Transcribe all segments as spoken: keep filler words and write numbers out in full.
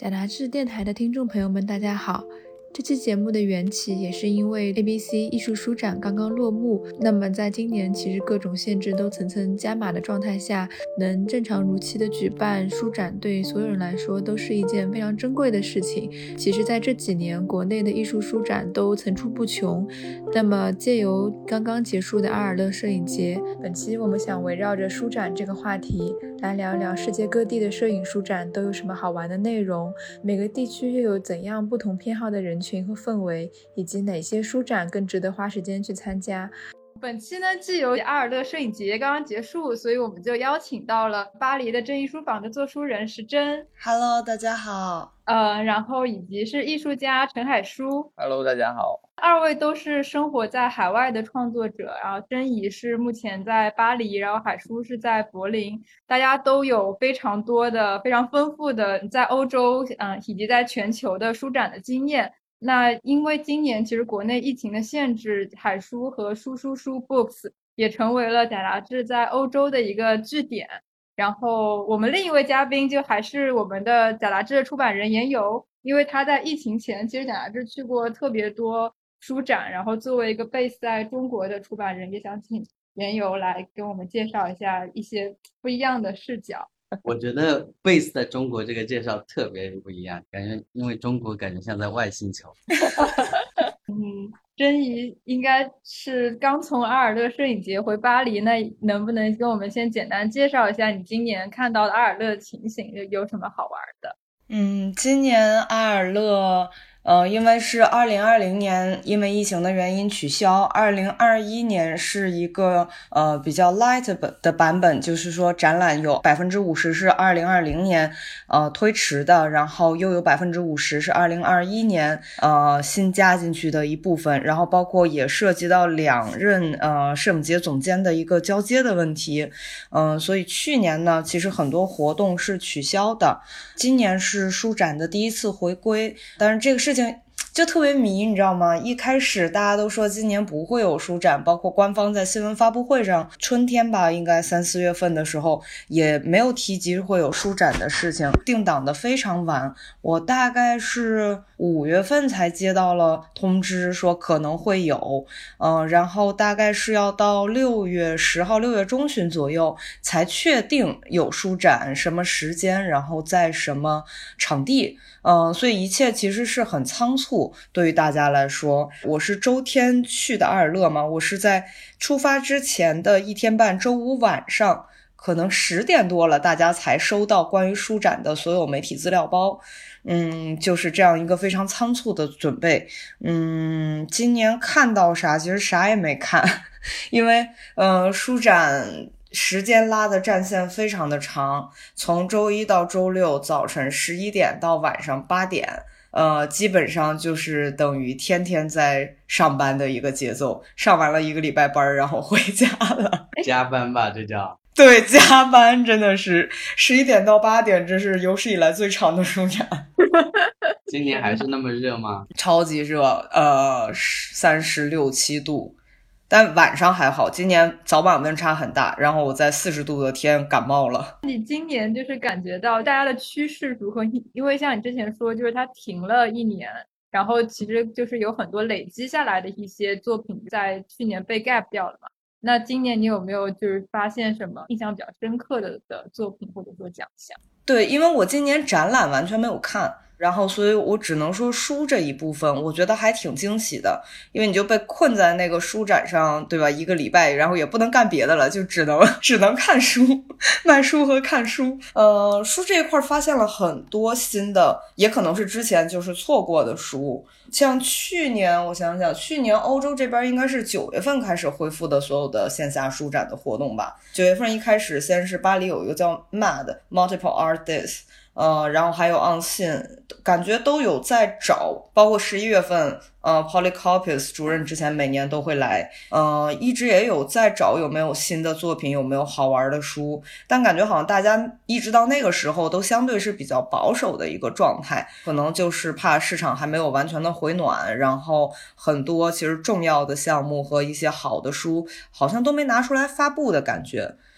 假杂志电台的听众朋友们大家好，这期节目的缘起也是因为 A B C 艺术书展刚刚落幕，那么在今年其实各种限制都层层加码的状态下，能正常如期的举办书展对所有人来说都是一件非常珍贵的事情。其实在这几年国内的艺术书展都层出不穷，那么借由刚刚结束的阿尔勒摄影节，本期我们想围绕着书展这个话题来聊一聊世界各地的摄影书展都有什么好玩的内容，每个地区又有怎样不同偏好的人群和氛围，以及哪些书展更值得花时间去参加。本期呢，既由阿尔勒摄影节刚刚结束，所以我们就邀请到了巴黎的正艺书坊的做书人石真 Hello 大家好， 呃，然后以及是艺术家陈海舒 Hello 大家好。 二位都是生活在海外的创作者，然后真怡是目前在巴黎，然后海舒是在柏林，大家都有非常多的非常丰富的在欧洲嗯以及在全球的书展的经验。那因为今年其实国内疫情的限制，海舒和书书书 Books 也成为了假杂志在欧洲的一个据点。然后我们另一位嘉宾就还是我们的假杂志的出版人严游，因为他在疫情前其实假杂志去过特别多书展，然后作为一个 base 在中国的出版人，也想请严游来给我们介绍一下一些不一样的视角。 我觉得 base 在中国这个介绍特别不一样，感觉因为中国感觉像在外星球。 嗯，真怡应该是刚从阿尔勒摄影节回巴黎，那能不能跟我们先简单介绍一下你今年看到的阿尔勒的情形，有什么好玩的？ 嗯，今年阿尔勒呃，因为是二零二零年因为疫情的原因取消，二零二一年是一个呃比较 light 的版本，就是说展览有 百分之五十 是二零二零年呃推迟的，然后又有 百分之五十 是二零二一年呃新加进去的一部分，然后包括也涉及到两任呃摄影节总监的一个交接的问题。嗯、呃，所以去年呢其实很多活动是取消的，今年是书展的第一次回归，但是这个事情就特别迷，你知道吗？一开始大家都说今年不会有书展，包括官方在新闻发布会上春天吧，应该三四月份的时候也没有提及会有书展的事情，定档的非常晚，我大概是五月份才接到了通知说可能会有，呃，然后大概是要到六月十号六月中旬左右才确定有书展，什么时间，然后在什么场地。嗯、呃，所以一切其实是很仓促，对于大家来说。我是周天去的阿尔勒嘛，我是在出发之前的一天半，周五晚上可能十点多了，大家才收到关于书展的所有媒体资料包。嗯，就是这样一个非常仓促的准备。嗯，今年看到啥，其实啥也没看，因为呃，书展时间拉的战线非常的长，从周一到周六早晨十一点到晚上八点，呃，基本上就是等于天天在上班的一个节奏，上完了一个礼拜班，然后回家了。 加班吧，这叫。 对，加班真的是十一点到八点，这是有史以来最长的书展。 今年还是那么热吗？ 超级热，呃，三十六七度。但晚上还好，今年早晚温差很大，然后我在四十度的天感冒了。 你今年就是感觉到大家的趋势如何？因为像你之前说，就是它停了一年，然后其实就是有很多累积下来的一些作品在去年被 gap 掉了嘛。那今年你有没有就是发现什么印象比较深刻的的作品或者说奖项？ 对，因为我今年展览完全没有看，然后所以我只能说书这一部分我觉得还挺惊喜的，因为你就被困在那个书展上，对吧，一个礼拜，然后也不能干别的了，就只能只能看书，卖书和看书。呃，书这一块发现了很多新的，也可能是之前就是错过的书。像去年我想想，去年欧洲这边应该是九月份开始恢复的所有的线下书展的活动吧。九月份一开始先是巴黎有一个叫 M A D Multiple Art Days，呃，然后还有 Unseen， 感觉都有在找，包括十一月份，呃 Polycopius 主任之前每年都会来，呃，一直也有在找有没有新的作品，有没有好玩的书，但感觉好像大家一直到那个时候都相对是比较保守的一个状态，可能就是怕市场还没有完全的回暖，然后很多其实重要的项目和一些好的书好像都没拿出来发布的感觉。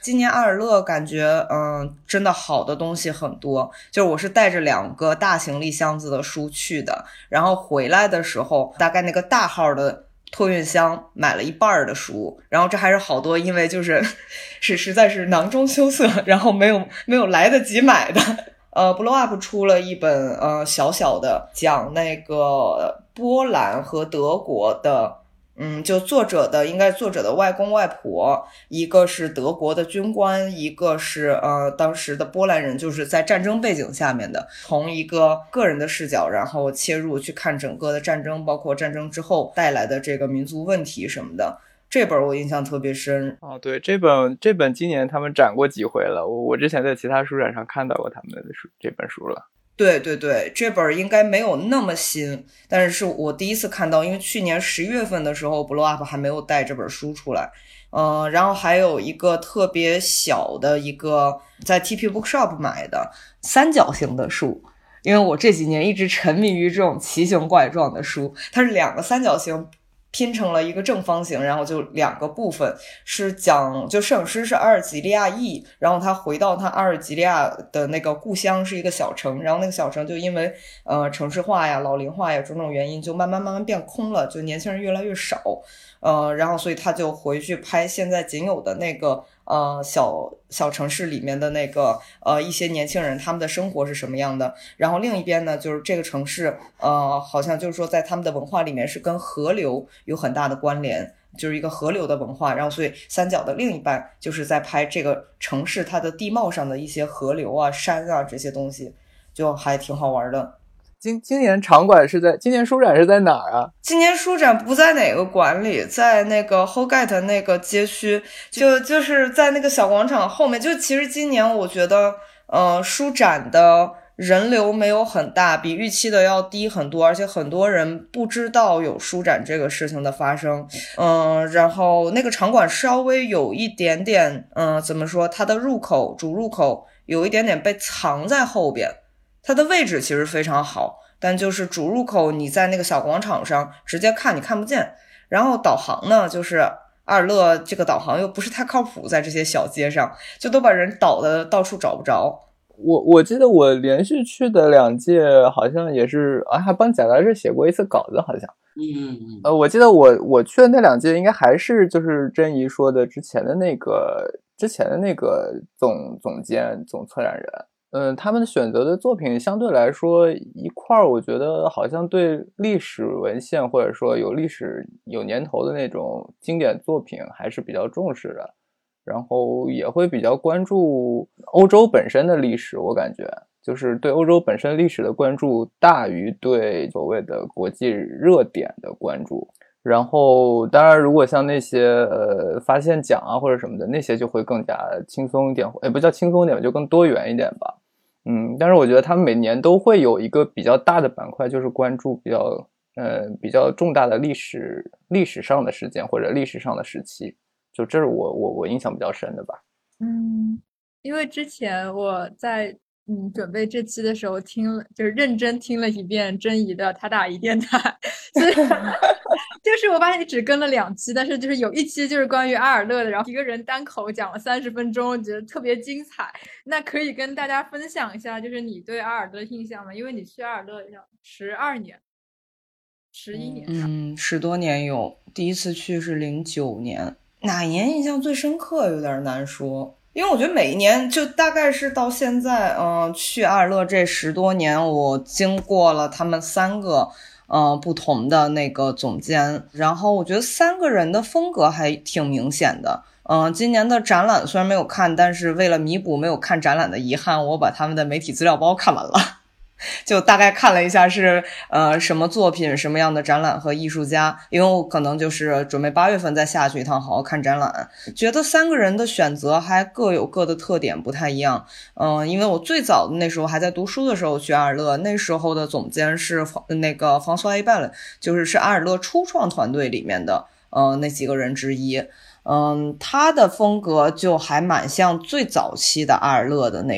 今年阿尔勒感觉嗯，真的好的东西很多，就是我是带着两个大行李箱子的书去的，然后回来的时候大概那个大号的托运箱买了一半的书，然后这还是好多因为就是是实在是囊中羞涩，然后没有没有来得及买的。呃 Blow Up 出了一本呃小小的讲那个波兰和德国的，嗯，就作者的应该作者的外公外婆，一个是德国的军官，一个是呃当时的波兰人，就是在战争背景下面的，从一个个人的视角，然后切入去看整个的战争，包括战争之后带来的这个民族问题什么的。这本我印象特别深。 哦，对，这本这本今年他们展过几回了，我我之前在其他书展上看到过他们的书这本书了。 对对对，这本应该没有那么新，但是是我第一次看到，因为去年十月份的时候 Blow Up 还没有带这本书出来。呃，然后还有一个特别小的一个在 T P Bookshop 买的三角形的书，因为我这几年一直沉迷于这种奇形怪状的书，它是两个三角形拼成了一个正方形，然后就两个部分，是讲就摄影师是阿尔及利亚裔，然后他回到他阿尔及利亚的那个故乡是一个小城，然后那个小城就因为呃城市化呀老龄化呀种种原因就慢慢慢慢变空了，就年轻人越来越少，呃然后所以他就回去拍现在仅有的那个呃小小城市里面的那个呃一些年轻人他们的生活是什么样的，然后另一边呢就是这个城市呃好像就是说在他们的文化里面是跟河流有很大的关联，就是一个河流的文化，然后所以三角的另一半就是在拍这个城市它的地貌上的一些河流啊山啊这些东西，就还挺好玩的。 今今年场馆是在今年书展是在哪儿啊？ 今年书展不在哪个馆里，在那个 Holgate 那个街区，就就是在那个小广场后面。就其实今年我觉得呃书展的人流没有很大，比预期的要低很多，而且很多人不知道有书展这个事情的发生。嗯、呃，然后那个场馆稍微有一点点嗯、呃、怎么说，它的入口主入口有一点点被藏在后边，它的位置其实非常好，但就是主入口你在那个小广场上直接看你看不见，然后导航呢就是阿尔勒这个导航又不是太靠谱，在这些小街上就都把人导的到处找不着。 我我记得我连续去的两届好像也是啊，还帮贾大志写过一次稿子好像。 嗯嗯呃，我记得我我去的那两届应该还是就是珍怡说的之前的那个之前的那个总总监总策展人。嗯，他们的选择的作品相对来说一块儿，我觉得好像对历史文献或者说有历史有年头的那种经典作品还是比较重视的，然后也会比较关注欧洲本身的历史，我感觉就是对欧洲本身历史的关注大于对所谓的国际热点的关注。然后当然如果像那些呃发现奖啊或者什么的，那些就会更加轻松一点，也不叫轻松一点，就更多元一点吧。嗯，但是我觉得他们每年都会有一个比较大的板块，就是关注比较呃比较重大的历史历史上的事件或者历史上的时期，就这是我我我印象比较深的吧。 嗯，因为之前我在嗯准备这期的时候听了，就是认真听了一遍珍怡的他大姨电台，所以就是我发现你只跟了两期，但是就是有一期就是关于阿尔勒的，然后一个人单口讲了三十分钟，觉得特别精彩。那可以跟大家分享一下，就是你对阿尔勒的印象吗？因为你去阿尔勒要十二年。十一年， 嗯，十多年有，第一次去是零九年，哪一年印象最深刻有点难说，因为我觉得每一年就大概是到现在，嗯、呃，去阿尔勒这十多年，我经过了他们三个，呃，不同的那个总监，然后我觉得三个人的风格还挺明显的。嗯、呃，今年的展览虽然没有看，但是为了弥补没有看展览的遗憾，我把他们的媒体资料包看完了。就大概看了一下是呃什么作品什么样的展览和艺术家，因为我可能就是准备八月份再下去一趟好好看展览，觉得三个人的选择还各有各的特点不太一样。嗯、呃，因为我最早的那时候还在读书的时候去阿尔勒，那时候的总监是那个方苏埃贝勒，就是是阿尔勒初创团队里面的呃那几个人之一。嗯，他的风格就还蛮像最早期的阿尔勒的那种，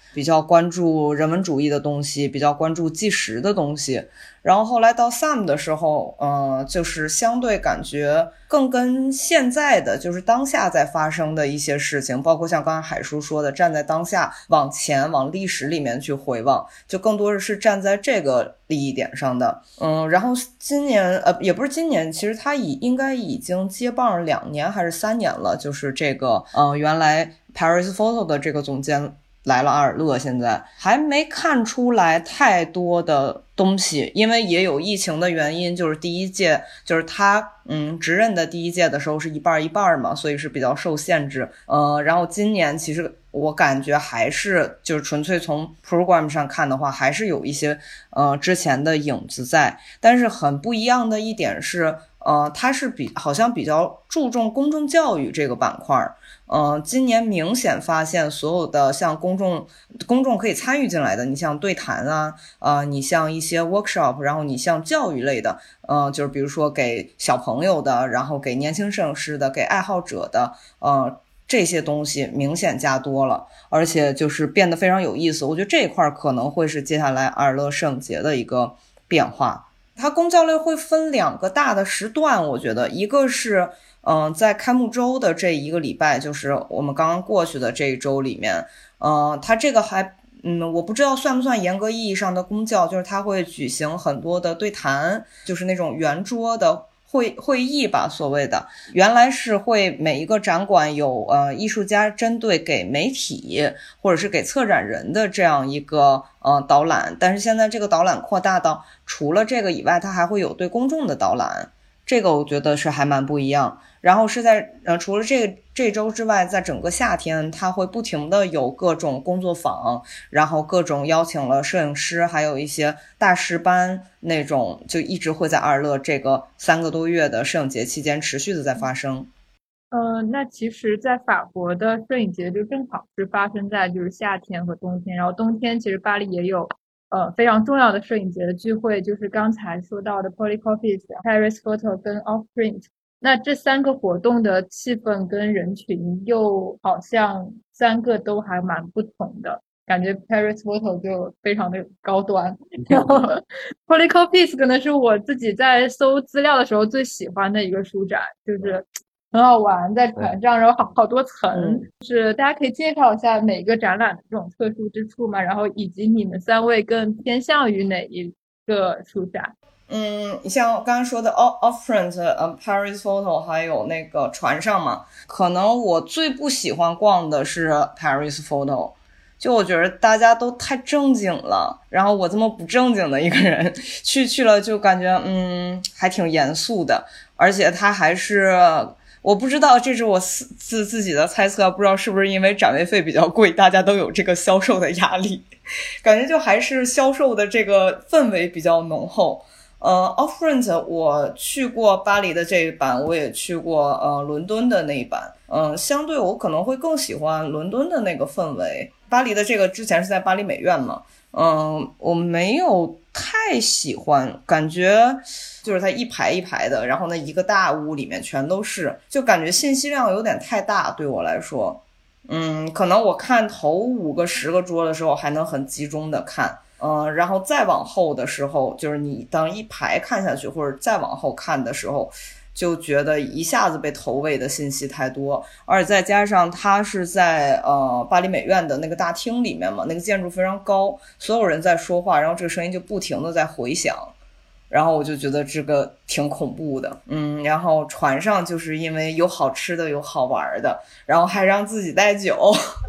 比较关注人文主义的东西，比较关注纪实的东西。然后后来到 S A M 的时候，嗯、呃，就是相对感觉更跟现在的就是当下在发生的一些事情，包括像刚才海叔说的，站在当下往前往历史里面去回望，就更多的是站在这个利益点上的。嗯，然后今年呃也不是今年，其实他已应该已经接棒两年还是三年了，就是这个呃原来 Paris Photo 的这个总监来了阿尔勒，现在还没看出来太多的东西，因为也有疫情的原因，就是第一届就是他嗯执任的第一届的时候是一半一半嘛，所以是比较受限制。呃，然后今年其实我感觉还是就是纯粹从 program 上看的话，还是有一些呃之前的影子在，但是很不一样的一点是，呃，他是比好像比较注重公众教育这个板块。呃，今年明显发现所有的像公众公众可以参与进来的，你像对谈啊，呃，你像一些 workshop， 然后你像教育类的，呃，就是比如说给小朋友的，然后给年轻摄影师的，给爱好者的，呃，这些东西明显加多了，而且就是变得非常有意思。我觉得这一块可能会是接下来阿尔勒摄影节的一个变化。它公教类会分两个大的时段，我觉得一个是嗯、呃，在开幕周的这一个礼拜，就是我们刚刚过去的这一周里面，呃，它这个还嗯，我不知道算不算严格意义上的公教，就是它会举行很多的对谈，就是那种圆桌的会会议吧，所谓的原来是会每一个展馆有呃艺术家针对给媒体或者是给策展人的这样一个呃导览，但是现在这个导览扩大到除了这个以外，它还会有对公众的导览，这个我觉得是还蛮不一样。然后是在呃除了这个这周之外，在整个夏天它会不停的有各种工作坊，然后各种邀请了摄影师，还有一些大师班那种，就一直会在阿尔勒这个三个多月的摄影节期间持续的在发生。 呃，那其实在法国的摄影节就正好是发生在就是夏天和冬天，然后冬天其实巴黎也有呃非常重要的摄影节的聚会，就是刚才说到的 Polycopies、Paris Photo 跟 Offprint。那这三个活动的气氛跟人群又好像三个都还蛮不同的，感觉 Paris Photo 就非常的高端，然后 Polycopies 可能是我自己在搜资料的时候最喜欢的一个书展，就是很好玩，在船上，然后好好多层， 嗯， 就是大家可以介绍一下每个展览的这种特殊之处嘛，然后以及你们三位更偏向于哪一个书展？ 嗯，你像刚刚说的 Offprint、呃 Paris Photo 还有那个船上嘛，可能我最不喜欢逛的是 Paris Photo， 就我觉得大家都太正经了，然后我这么不正经的一个人去去了就感觉嗯还挺严肃的，而且他还是我不知道，这是我自自己的猜测，不知道是不是因为展位费比较贵，大家都有这个销售的压力，感觉就还是销售的这个氛围比较浓厚。呃 Offprint 我去过巴黎的这一版，我也去过呃伦敦的那一版，嗯、呃，相对我可能会更喜欢伦敦的那个氛围。巴黎的这个之前是在巴黎美院嘛，嗯、呃，我没有太喜欢，感觉就是它一排一排的，然后那一个大屋里面全都是，就感觉信息量有点太大，对我来说，嗯，可能我看头五个十个桌的时候还能很集中的看。呃，然后再往后的时候，就是你当一排看下去，或者再往后看的时候，就觉得一下子被投喂的信息太多，而且再加上它是在呃巴黎美院的那个大厅里面嘛，那个建筑非常高，所有人在说话，然后这个声音就不停的在回响，然后我就觉得这个挺恐怖的，嗯，然后船上就是因为有好吃的有好玩的，然后还让自己带酒。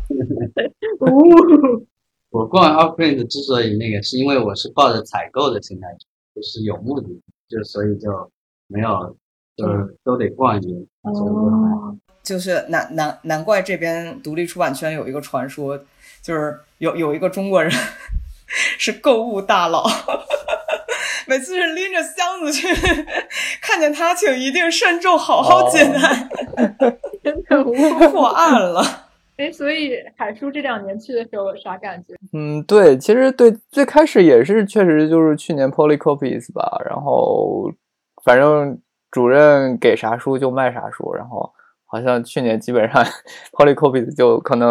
我逛 Offprint 之所以那个，是因为我是抱着采购的心态，就是有目的，就所以就没有，就是都得逛一遍。 哦， 就是难难难怪这边独立出版圈有一个传说，就是有有一个中国人是购物大佬，每次是拎着箱子去，看见他请一定慎重，好好接待， 真的破案了。 哎，所以海叔这两年去的时候有啥感觉？ 嗯，对，其实对，最开始也是确实就是去年 Polycopies 吧，然后反正主任给啥书就卖啥书，然后好像去年基本上 Polycopies 就可能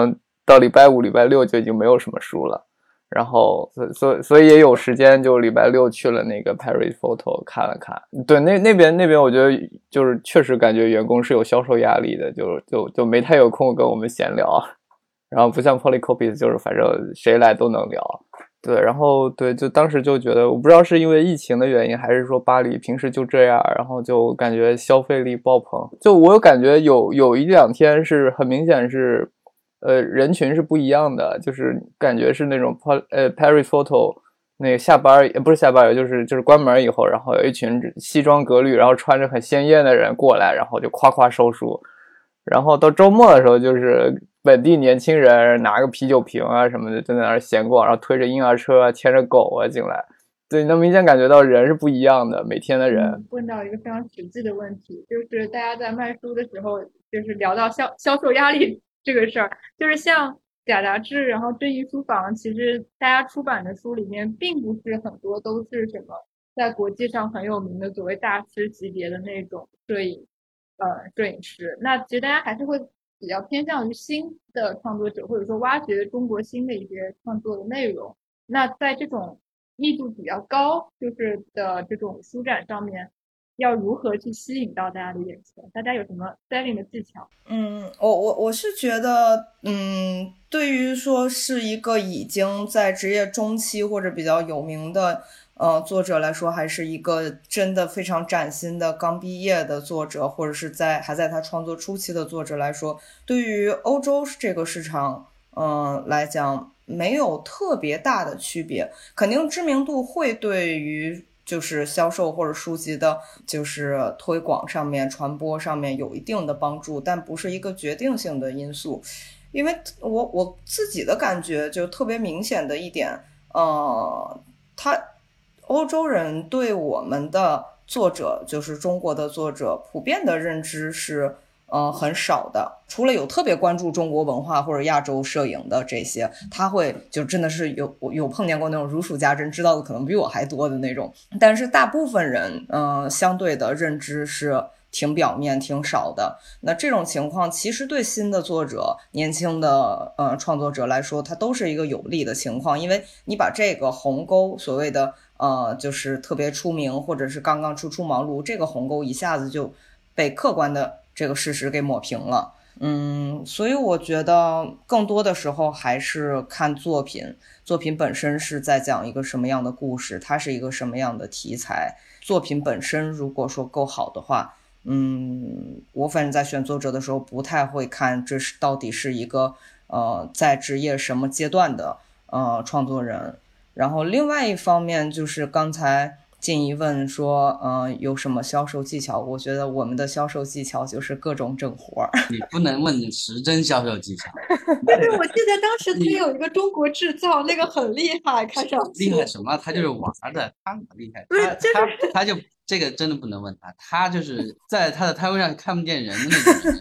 到礼拜五礼拜六就已经没有什么书了，然后所所所以也有时间，就礼拜六去了那个 Paris Photo 看了看。对，那那边那边我觉得就是确实感觉员工是有销售压力的，就就就没太有空跟我们闲聊，然后不像 Polycopies 就是反正谁来都能聊。对，然后对，就当时就觉得，我不知道是因为疫情的原因，还是说巴黎平时就这样，然后就感觉消费力爆棚。就我有感觉有有一两天是很明显是，呃，人群是不一样的，就是感觉是那种呃 Paris Photo 那个下班不是下班，就是就是关门以后，然后有一群西装革履，然后穿着很鲜艳的人过来，然后就夸夸收书。然后到周末的时候，就是本地年轻人拿个啤酒瓶啊什么的，就在那儿闲逛，然后推着婴儿车啊，牵着狗啊进来。对，能明显感觉到人是不一样的，每天的人。 嗯、问到一个非常实际的问题，就是大家在卖书的时候，就是聊到销销售压力这个事儿，就是像假杂志，然后正义书房，其实大家出版的书里面，并不是很多都是什么在国际上很有名的所谓大师级别的那种摄影。呃，摄影师，那其实大家还是会比较偏向于新的创作者，或者说挖掘中国新的一些创作的内容。那在这种密度比较高，就是的这种书展上面，要如何去吸引到大家的眼球？大家有什么 selling 的技巧？ 嗯，我我我是觉得，嗯，对于说是一个已经在职业中期或者比较有名的。呃，作者来说，还是一个真的非常崭新的刚毕业的作者，或者是在还在他创作初期的作者来说，对于欧洲这个市场，嗯、呃、来讲没有特别大的区别。肯定知名度会对于就是销售或者书籍的，就是推广上面、传播上面有一定的帮助，但不是一个决定性的因素。因为我我自己的感觉就特别明显的一点，呃，他。欧洲人对我们的作者，就是中国的作者，普遍的认知是呃很少的，除了有特别关注中国文化或者亚洲摄影的这些，他会就真的是有有碰见过那种如数家珍，知道的可能比我还多的那种。但是大部分人呃相对的认知是挺表面挺少的。那这种情况其实对新的作者、年轻的呃创作者来说，它都是一个有利的情况，因为你把这个鸿沟所谓的呃，就是特别出名，或者是刚刚初出茅庐，这个鸿沟一下子就被客观的这个事实给抹平了。嗯，所以我觉得更多的时候还是看作品，作品本身是在讲一个什么样的故事，它是一个什么样的题材。作品本身如果说够好的话，嗯，我反正在选作者的时候不太会看这是到底是一个呃在职业什么阶段的呃创作人。然后另外一方面就是刚才静怡问说呃有什么销售技巧，我觉得我们的销售技巧就是各种整活。 你不能问时针销售技巧。 但是我记得当时他有一个中国制造，那个很厉害，看上去厉害什么？他就是玩的，他很厉害。 不是他他他就这个真的不能问他，他就是在他的摊位上看不见人的那种人。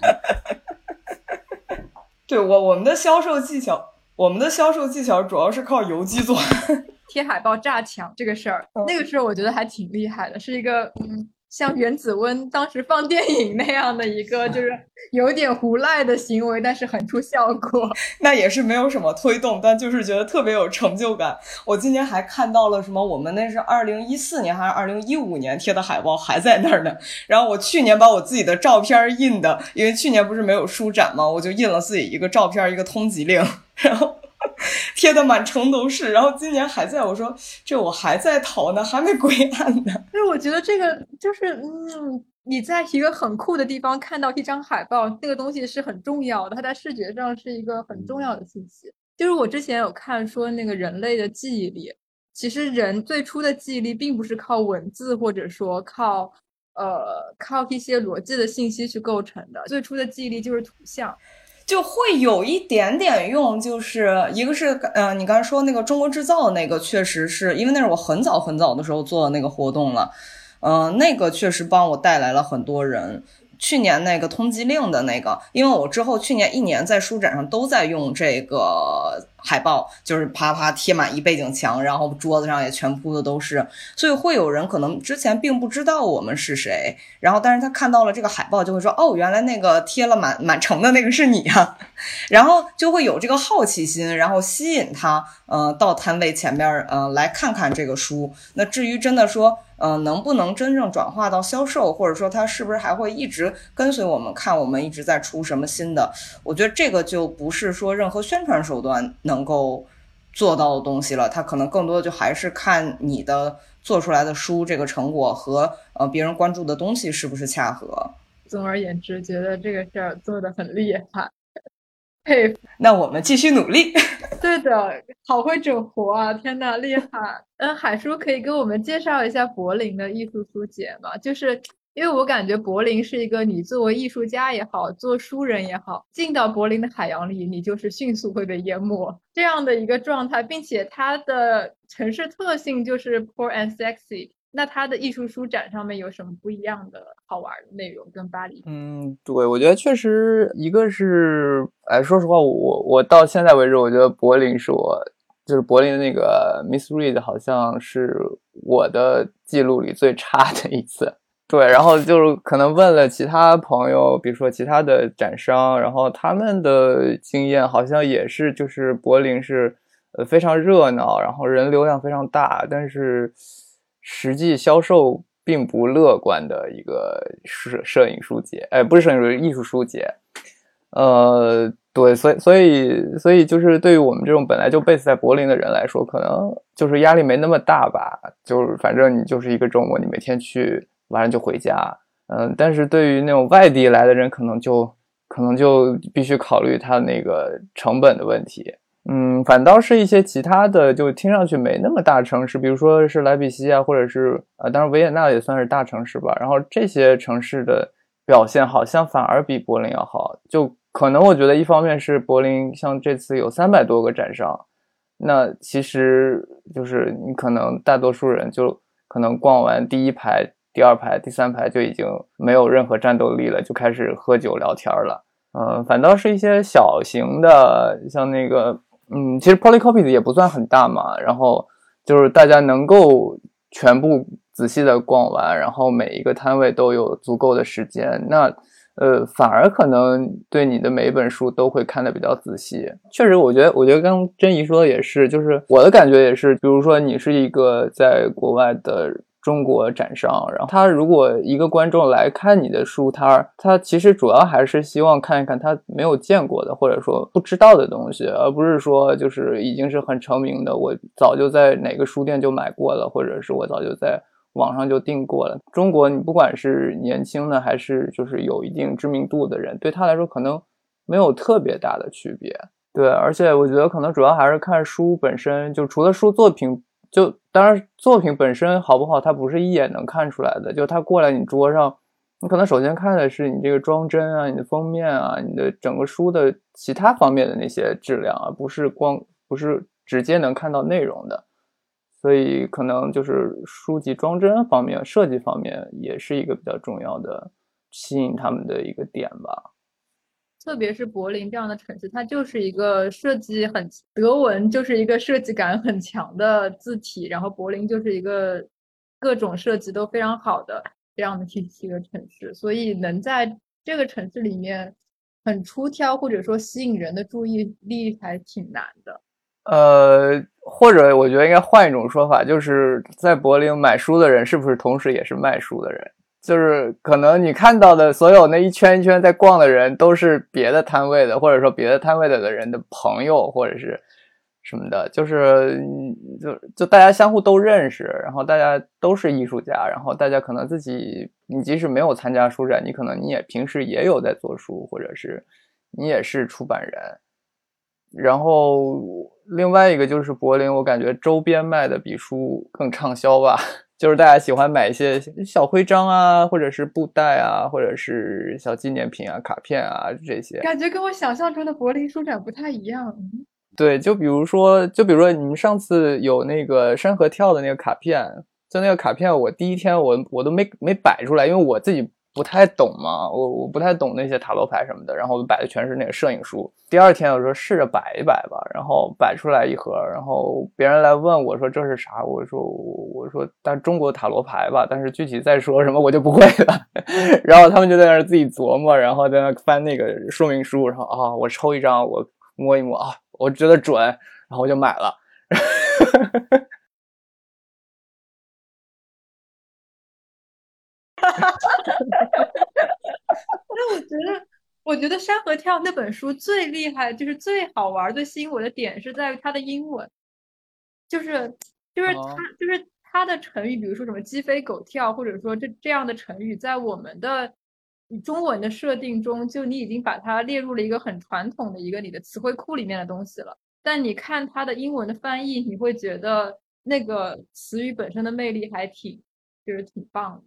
对，我我们的销售技巧我们的销售技巧主要是靠游击做。 贴海报炸墙这个事儿，那个时候我觉得还挺厉害的，是一个嗯，像原子温当时放电影那样的一个，就是有点胡赖的行为，但是很出效果。 那也是没有什么推动，但就是觉得特别有成就感。我今天还看到了什么，我们那是二零一四年还是二零一五年贴的海报还在那儿呢。然后我去年把我自己的照片印的，因为去年不是没有书展嘛，我就印了自己一个照片，一个通缉令，然后贴的满城都是，然后今年还在，我说这我还在逃呢，还没归案呢。 但是我觉得这个就是嗯，你在一个很酷的地方看到一张海报，那个东西是很重要的，它在视觉上是一个很重要的信息。就是我之前有看说那个人类的记忆力，其实人最初的记忆力并不是靠文字或者说靠呃靠一些逻辑的信息去构成的，最初的记忆力就是图像。 就会有一点点用，就是一个是呃，你刚才说那个中国制造那个，确实是因为那是我很早很早的时候做的那个活动了，呃，那个确实帮我带来了很多人。去年那个通缉令的那个，因为我之后去年一年在书展上都在用这个海报，就是啪啪贴满一背景墙，然后桌子上也全铺的都是，所以会有人可能之前并不知道我们是谁，然后但是他看到了这个海报就会说，哦，原来那个贴了满满城的那个是你啊，然后就会有这个好奇心，然后吸引他呃到摊位前面呃来看看这个书。那至于真的说呃能不能真正转化到销售，或者说他是不是还会一直跟随我们看我们一直在出什么新的，我觉得这个就不是说任何宣传手段能够做到的东西了，它可能更多的就还是看你的做出来的书这个成果和呃别人关注的东西是不是恰合。 总而言之，觉得这个事儿做得很厉害，佩服。 那我们继续努力。 对的，好会整活啊！天哪，厉害！嗯，海叔可以给我们介绍一下柏林的艺术书节吗？就是因为我感觉柏林是一个你作为艺术家也好，做书人也好，进到柏林的海洋里，你就是迅速会被淹没这样的一个状态，并且它的城市特性就是 poor and sexy。那它的艺术书展上面有什么不一样的好玩的内容跟巴黎？ 嗯，对，我觉得确实一个是，哎，说实话，我我到现在为止，我觉得柏林是我就是柏林的那个 Miss Read 好像是我的记录里最差的一次。对，然后就是可能问了其他朋友，比如说其他的展商，然后他们的经验好像也是，就是柏林是呃非常热闹，然后人流量非常大，但是实际销售并不乐观的一个摄摄影书节，哎，不是摄影书，艺术书节。呃，对，所以所以所以就是对于我们这种本来就 base 在柏林的人来说，可能就是压力没那么大吧，就是反正你就是一个周末，你每天去完了就回家。嗯，但是对于那种外地来的人，可能就可能就必须考虑他那个成本的问题。嗯，反倒是一些其他的就听上去没那么大城市，比如说是莱比锡啊，或者是呃，当然维也纳也算是大城市吧，然后这些城市的表现好像反而比柏林要好，就可能我觉得一方面是柏林像这次有三百多个展商，那其实就是你可能大多数人就可能逛完第一排第二排第三排就已经没有任何战斗力了，就开始喝酒聊天了。呃，反倒是一些小型的像那个嗯，其实 Polycopies 也不算很大嘛，然后就是大家能够全部仔细的逛完，然后每一个摊位都有足够的时间，那呃反而可能对你的每一本书都会看得比较仔细。确实我觉得我觉得刚珍怡说的也是，就是我的感觉也是，比如说你是一个在国外的中国展商，然后他如果一个观众来看你的书摊，他其实主要还是希望看一看他没有见过的或者说不知道的东西，而不是说就是已经是很成名的我早就在哪个书店就买过了，或者是我早就在网上就订过了。中国你不管是年轻的还是就是有一定知名度的人，对他来说可能没有特别大的区别。对，而且我觉得可能主要还是看书本身，就除了书作品，就当然作品本身好不好它不是一眼能看出来的，就它过来你桌上，你可能首先看的是你这个装帧啊，你的封面啊，你的整个书的其他方面的那些质量啊，不是光不是直接能看到内容的。所以可能就是书籍装帧方面设计方面也是一个比较重要的吸引他们的一个点吧。 特别是柏林这样的城市，它就是一个设计很德文，就是一个设计感很强的字体，然后柏林就是一个各种设计都非常好的这样的一个城市，所以能在这个城市里面很出挑或者说吸引人的注意力还挺难的。 呃，或者我觉得应该换一种说法，就是在柏林买书的人是不是同时也是卖书的人？就是可能你看到的所有那一圈一圈在逛的人都是别的摊位的，或者说别的摊位的人的朋友或者是什么的，就是就就大家相互都认识，然后大家都是艺术家，然后大家可能自己你即使没有参加书展，你可能你也平时也有在做书，或者是你也是出版人。然后另外一个就是柏林，我感觉周边卖的比书更畅销吧，就是大家喜欢买一些小徽章啊，或者是布袋啊，或者是小纪念品啊、卡片啊这些。 感觉跟我想象中的柏林书展不太一样。 对，就比如说，就比如说你们上次有那个山河跳的那个卡片，就那个卡片，我第一天我我都没没摆出来，因为我自己不太懂嘛，我我不太懂那些塔罗牌什么的，然后我摆的全是那个摄影书。第二天我说试着摆一摆吧，然后摆出来一盒，然后别人来问我说这是啥，我说我说但中国塔罗牌吧，但是具体再说什么我就不会了。然后他们就在那儿自己琢磨，然后在那翻那个说明书，然后啊我抽一张我摸一摸啊我觉得准，然后我就买了。 那我觉得，我觉得《山河跳》那本书最厉害，就是最好玩、最吸引我的点是在于它的英文，就是就是它、哦、就是它的成语，比如说什么鸡飞狗跳，或者说这这样的成语，在我们的中文的设定中，就你已经把它列入了一个很传统的一个你的词汇库里面的东西了。但你看它的英文的翻译，你会觉得那个词语本身的魅力还挺，就是挺棒的。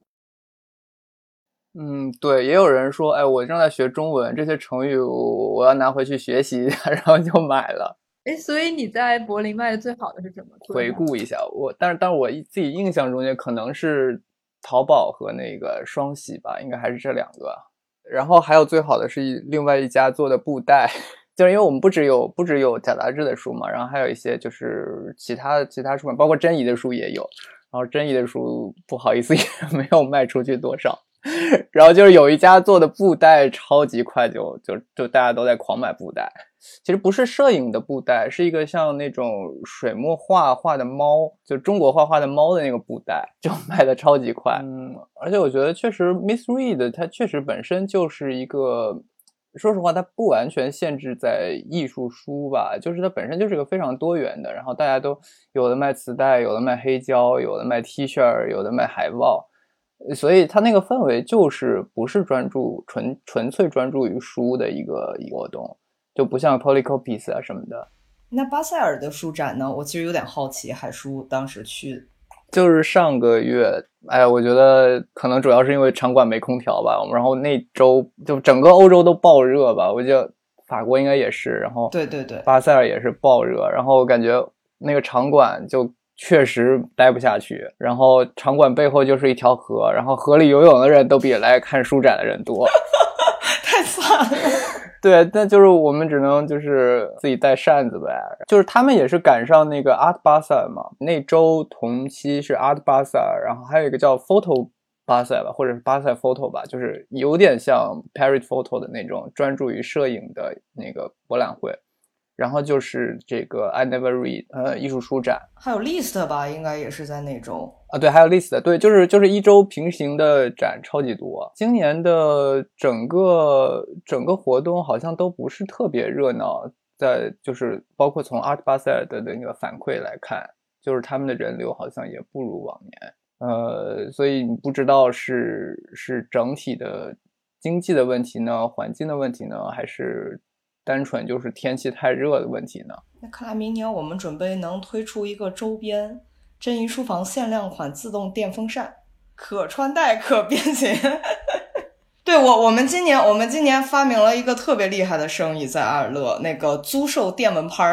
嗯，对，也有人说，哎，我正在学中文，这些成语我我要拿回去学习一下，然后就买了。 哎，所以你在柏林卖的最好的是什么？ 回顾一下，我，但是但是我自己印象中间可能是淘宝和那个双喜吧，应该还是这两个。然后还有最好的是另外一家做的布袋，就是因为我们不只有不只有假杂志的书嘛，然后还有一些就是其他其他书嘛，包括真怡的书也有。然后真怡的书不好意思也没有卖出去多少。然后就是有一家做的布袋超级快就就就大家都在狂买布袋，其实不是摄影的布袋，是一个像那种水墨画画的猫，就中国画画的猫的那个布袋，就卖的超级快。嗯，而且我觉得确实 Miss Read 它确实本身就是一个，说实话它不完全限制在艺术书吧，就是它本身就是一个非常多元的，然后大家都有的卖磁带，有的卖黑胶，有的卖 T 恤，有的卖海报。所以它那个氛围就是不是专注纯纯粹专注于书的一个活动，就不像 Polycopies 啊什么的。 那巴塞尔的书展呢？我其实有点好奇，海叔当时去就是上个月，哎，我觉得可能主要是因为场馆没空调吧，然后那周就整个欧洲都爆热吧，我觉得法国应该也是，然后对对对， 巴塞尔也是爆热，然后感觉那个场馆就确实待不下去，然后场馆背后就是一条河，然后河里游泳的人都比来看书展的人多。 太惨了。 对，那就是我们只能就是自己带扇子呗。就是他们也是赶上那个 Art Basel 嘛，那周同期是 Art Basel， 然后还有一个叫 Photo Basel 吧，或者是 Basel Photo 吧，就是有点像 Paris Photo 的那种专注于摄影的那个博览会。然后就是这个 I Never Read 呃艺术书展， 还有 List 吧，应该也是在那周啊，对，还有 List， 对，就是就是一周平行的展超级多。今年的整个整个活动好像都不是特别热闹，在就是包括从 Art Basel 的那个反馈来看，就是他们的人流好像也不如往年，呃，所以你不知道是是整体的经济的问题呢，环境的问题呢，还是单纯就是天气太热的问题呢？ 那看来明年我们准备能推出一个周边真怡书房限量款自动电风扇，可穿戴可变形。对，我我们今年我们今年发明了一个特别厉害的生意，在阿尔勒那个租售电蚊拍。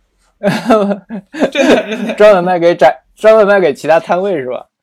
真的真的专门卖给展专门卖给其他摊位是吧？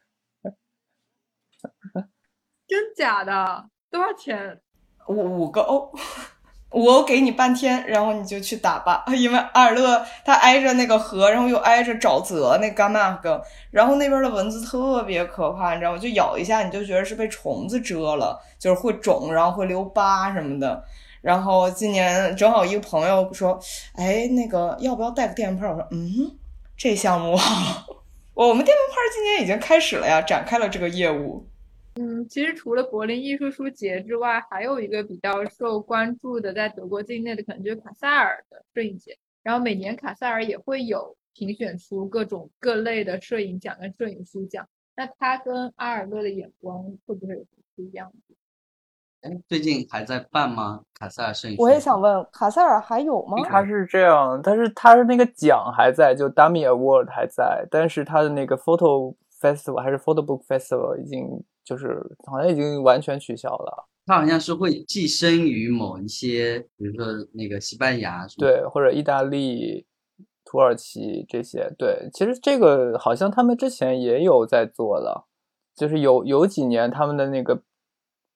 真假的？多少钱？ 五五个欧。我给你半天，然后你就去打吧。因为阿尔勒它挨着那个河，然后又挨着沼泽那干嘛个，然后那边的蚊子特别可怕，你知道吗？就咬一下你就觉得是被虫子蛰了，就是会肿，然后会留疤什么的。然后今年正好一个朋友说，哎，那个要不要带个电蚊拍？我说，嗯，这项目好。我们电蚊拍今年已经开始了呀，展开了这个业务。 嗯，其实除了柏林艺术书节之外，还有一个比较受关注的，在德国境内的可能就是卡塞尔的摄影节。然后每年卡塞尔也会有评选出各种各类的摄影奖跟摄影书奖。那它跟阿尔勒的眼光会不会有什么不一样的？ 哎，最近还在办吗？卡塞尔摄影书？ 我也想问，卡塞尔还有吗？ 他是这样，但是他是那个奖还在，就 Dummy Award 还在，但是他的那个 Photo Festival 还是 Photo Book Festival 已经就是好像已经完全取消了。 他好像是会寄生于某一些，比如说那个西班牙， 对，或者意大利、土耳其这些。对，其实这个好像他们之前也有在做了，就是有有几年他们的那个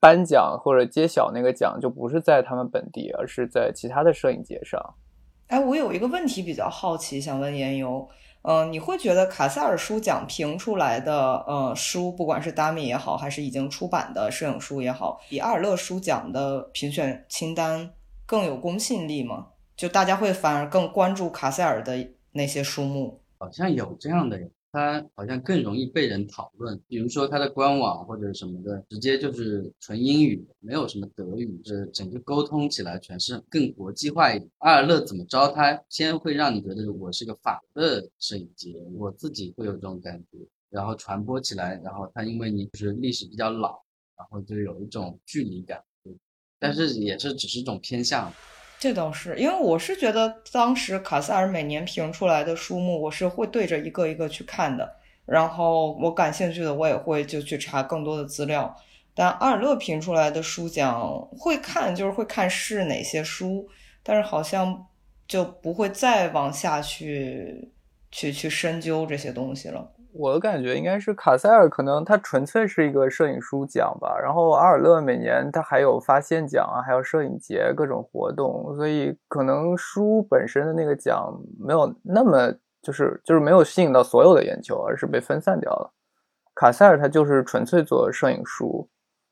颁奖或者揭晓那个奖就不是在他们本地，而是在其他的摄影节上。 哎，我有一个问题比较好奇，想问言由，嗯、呃，你会觉得卡塞尔书奖评出来的呃书，不管是达米也好，还是已经出版的摄影书也好，比阿尔勒书奖的评选清单更有公信力吗？就大家会反而更关注卡塞尔的那些书目？ 好像有这样的人，他好像更容易被人讨论，比如说他的官网或者什么的，直接就是纯英语，没有什么德语，这整个沟通起来全是更国际化一点。阿尔勒怎么着，他先会让你觉得我是个法国的摄影节，我自己会有这种感觉，然后传播起来，然后他因为你就是历史比较老，然后就有一种距离感，但是也是只是一种偏向。 这倒是，因为我是觉得当时卡塞尔每年评出来的书目，我是会对着一个一个去看的，然后我感兴趣的我也会就去查更多的资料。但阿尔勒评出来的书奖会看，就是会看是哪些书，但是好像就不会再往下去去去深究这些东西了。 我的感觉应该是卡塞尔可能它纯粹是一个摄影书奖吧，然后阿尔勒每年它还有发现奖啊，还有摄影节各种活动，所以可能书本身的那个奖没有那么就是就是没有吸引到所有的眼球，而是被分散掉了。卡塞尔它就是纯粹做摄影书。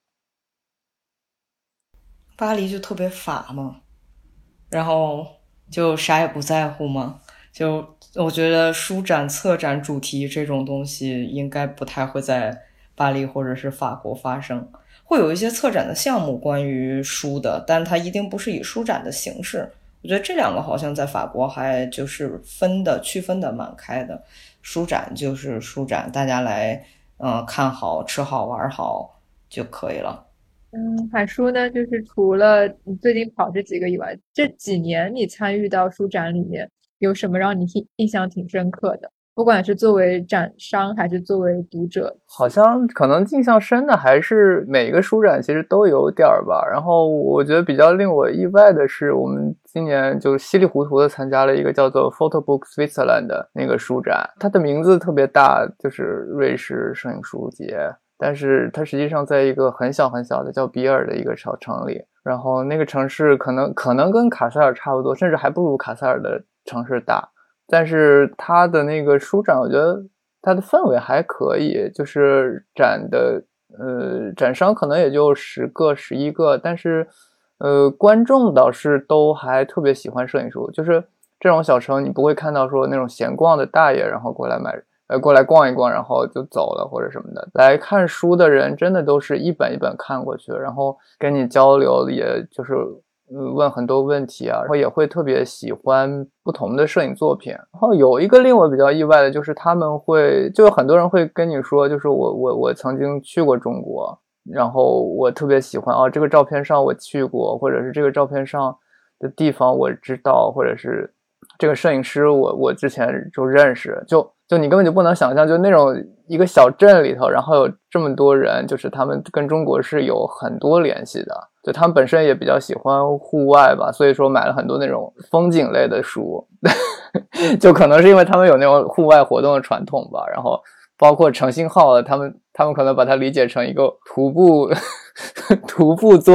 巴黎就特别法嘛，然后就啥也不在乎嘛，就我觉得书展、策展主题这种东西应该不太会在巴黎或者是法国发生，会有一些策展的项目关于书的，但它一定不是以书展的形式。我觉得这两个好像在法国还就是分的区分的蛮开的，书展就是书展，大家来呃看好、吃好、玩好就可以了。 嗯，海叔呢，就是除了你最近跑这几个以外，这几年你参与到书展里面，有什么让你印印象挺深刻的？不管是作为展商还是作为读者， 好像可能印象深的还是每个书展其实都有点儿吧。然后我觉得比较令我意外的是，我们今年就稀里糊涂的参加了一个叫做 Photobook Switzerland 的那个书展，它的名字特别大，就是瑞士摄影书节，但是它实际上在一个很小很小的叫比尔的一个小城里，然后那个城市可能可能跟卡塞尔差不多，甚至还不如卡塞尔的城市大。但是它的那个书展，我觉得它的氛围还可以，就是展的呃展商可能也就十个十一个，但是呃观众倒是都还特别喜欢摄影书，就是这种小城你不会看到说那种闲逛的大爷然后过来买呃过来逛一逛然后就走了或者什么的，来看书的人真的都是一本一本看过去，然后跟你交流，也就是问很多问题啊，然后也会特别喜欢不同的摄影作品。然后有一个令我比较意外的就是他们会就有很多人会跟你说，就是我我我曾经去过中国，然后我特别喜欢哦这个照片上我去过，或者是这个照片上的地方我知道，或者是这个摄影师我我之前就认识，就就你根本就不能想象，就那种一个小镇里头，然后有这么多人，就是他们跟中国是有很多联系的，就他们本身也比较喜欢户外吧，所以说买了很多那种风景类的书就可能是因为他们有那种户外活动的传统吧，然后包括程星浩他们他们可能把它理解成一个徒步徒步做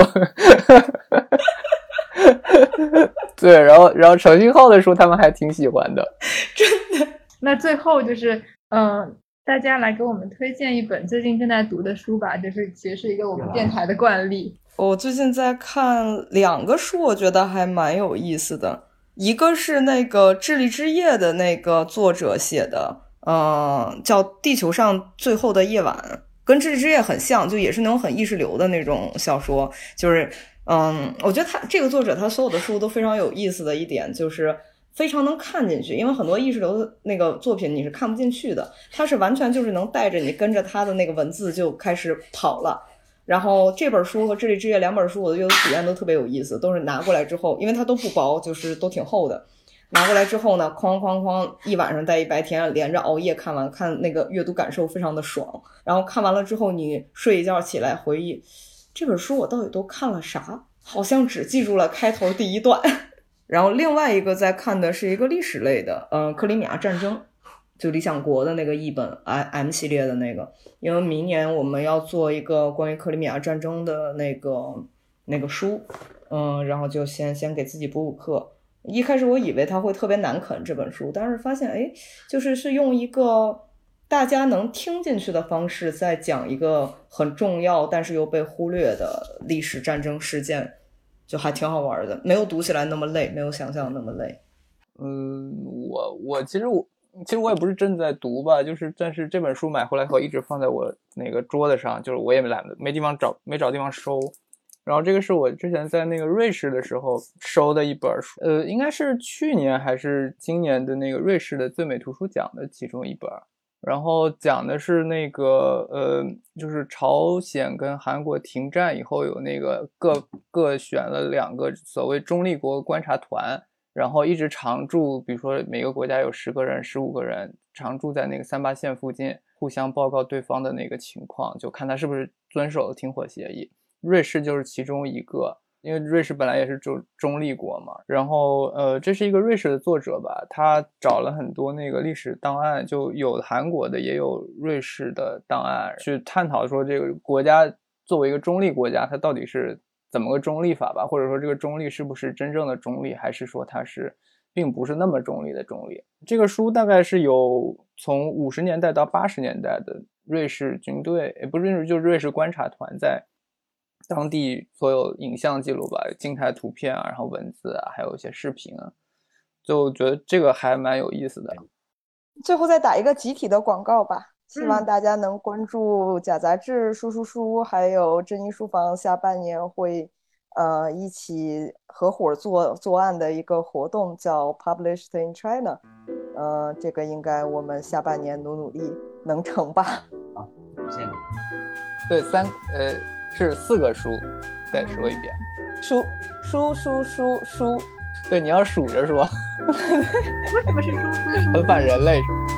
对，然后然后程星浩的书他们还挺喜欢的， 真的。 那最后就是嗯、呃，大家来给我们推荐一本最近正在读的书吧，就是其实是一个我们电台的惯例。 我最近在看两个书，我觉得还蛮有意思的。一个是那个《智利之夜》的那个作者写的，嗯，叫《地球上最后的夜晚》，跟《智利之夜》很像，就也是那种很意识流的那种小说。就是，嗯，我觉得他这个作者他所有的书都非常有意思的一点就是非常能看进去，因为很多意识流的那个作品你是看不进去的，他是完全就是能带着你跟着他的那个文字就开始跑了。然后这本书和《智利之夜》两本书我的阅读体验都特别有意思，都是拿过来之后，因为它都不薄，就是都挺厚的，拿过来之后呢，哐哐哐一晚上带一白天，连着熬夜看完，看那个阅读感受非常的爽。然后看完了之后你睡一觉起来回忆这本书我到底都看了啥，好像只记住了开头第一段。然后另外一个在看的是一个历史类的，呃，克里米亚战争。 就理想国的那个译本 M 系列的那个，因为明年我们要做一个关于克里米亚战争的那个那个书，嗯，然后就先先给自己补补课。一开始我以为他会特别难啃这本书，但是发现哎，就是是用一个大家能听进去的方式在讲一个很重要但是又被忽略的历史战争事件，就还挺好玩的，没有读起来那么累，没有想象那么累。 嗯，我我其实我其实我也不是真的在读吧，就是但是这本书买回来后一直放在我那个桌子上，就是我也懒得没地方找没找地方收。然后这个是我之前在那个瑞士的时候收的一本书，呃，应该是去年还是今年的那个瑞士的最美图书奖的其中一本。然后讲的是那个呃，就是朝鲜跟韩国停战以后，有那个各各选了两个所谓中立国观察团，然后一直常驻，比如说每个国家有十个人、十五个人，常驻在那个三八线附近，互相报告对方的那个情况，就看他是不是遵守停火协议。瑞士就是其中一个，因为瑞士本来也是中中立国嘛。然后呃，这是一个瑞士的作者吧，他找了很多那个历史档案，就有韩国的也有瑞士的档案，去探讨说这个国家作为一个中立国家，它到底是怎么个中立法吧，或者说这个中立是不是真正的中立，还是说它是并不是那么中立的中立。这个书大概是有从五十年代到八十年代的瑞士军队，也不是就是瑞士观察团在当地所有影像记录吧，静态图片啊，然后文字啊，还有一些视频啊，就觉得这个还蛮有意思的。 最后再打一个集体的广告吧，希望大家能关注假杂志、书书书，还有正义书房下半年会呃一起合伙做作案的一个活动，叫 Published in China。呃，这个应该我们下半年努努力能成吧？ 好，谢谢你。 对，三呃。是四个书，再说一遍， 书书书书书， 对，你要数着说。 为什么是书书？ 很反人类是吧？